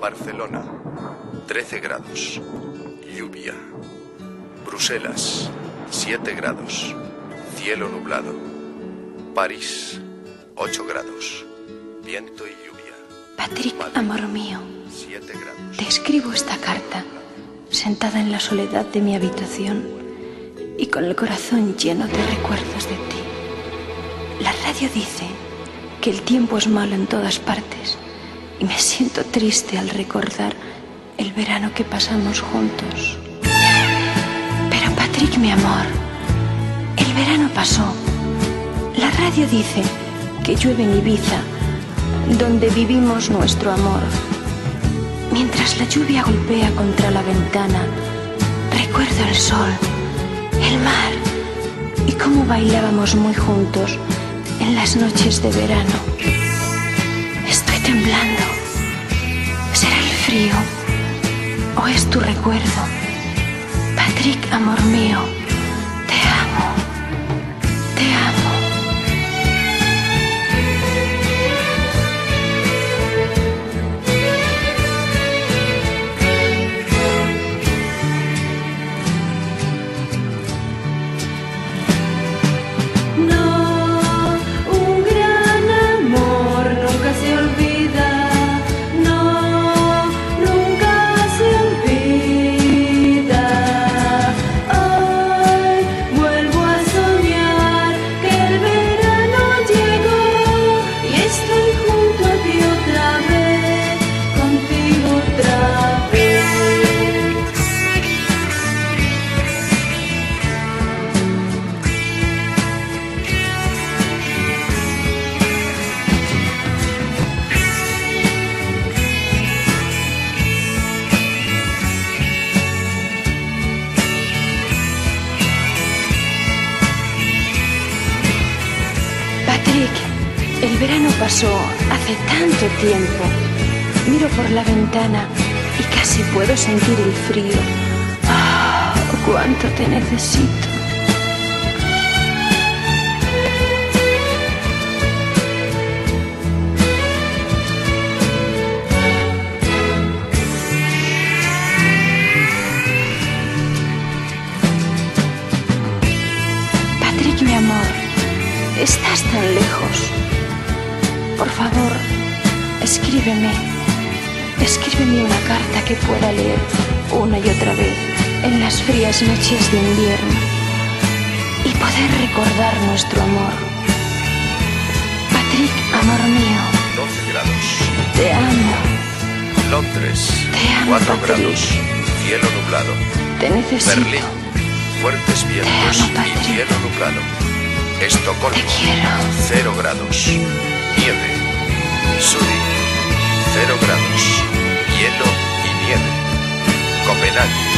Barcelona, 13 grados. Lluvia. Bruselas, 7 grados. Cielo nublado. París, 8 grados. Viento y lluvia. Patrick, Madrid, amor mío, 7 grados. te escribo esta carta, sentada en la soledad de mi habitación y con el corazón lleno de recuerdos de ti. La radio dice que el tiempo es malo en todas partes y me siento triste al recordar el verano que pasamos juntos. Pero Patrick, mi amor, el verano pasó. La radio dice que llueve en Ibiza, donde vivimos nuestro amor. Mientras la lluvia golpea contra la ventana, recuerdo el sol, el mar y cómo bailábamos muy juntos en las noches de verano. Estoy temblando. ¿Será el frío o es tu recuerdo? Patrick, amor mío, te amo, te amo. El verano pasó hace tanto tiempo. Miro por la ventana y casi puedo sentir el frío. ¡Ah! ¡Cuánto te necesito! Patrick, mi amor, estás tan lejos. Por favor, escríbeme una carta que pueda leer una y otra vez en las frías noches de invierno y poder recordar nuestro amor. Patrick, amor mío, 12 grados. te amo. Londres, Te amo, 4 Patrick. grados. Cielo nublado. Te necesito. Berlín, fuertes vientos amo, y Patrick. cielo nublado. Estocolmo, Te quiero. 0 grados. Nieve. Zúrich, 0 grados. Hielo y nieve. Copenhague,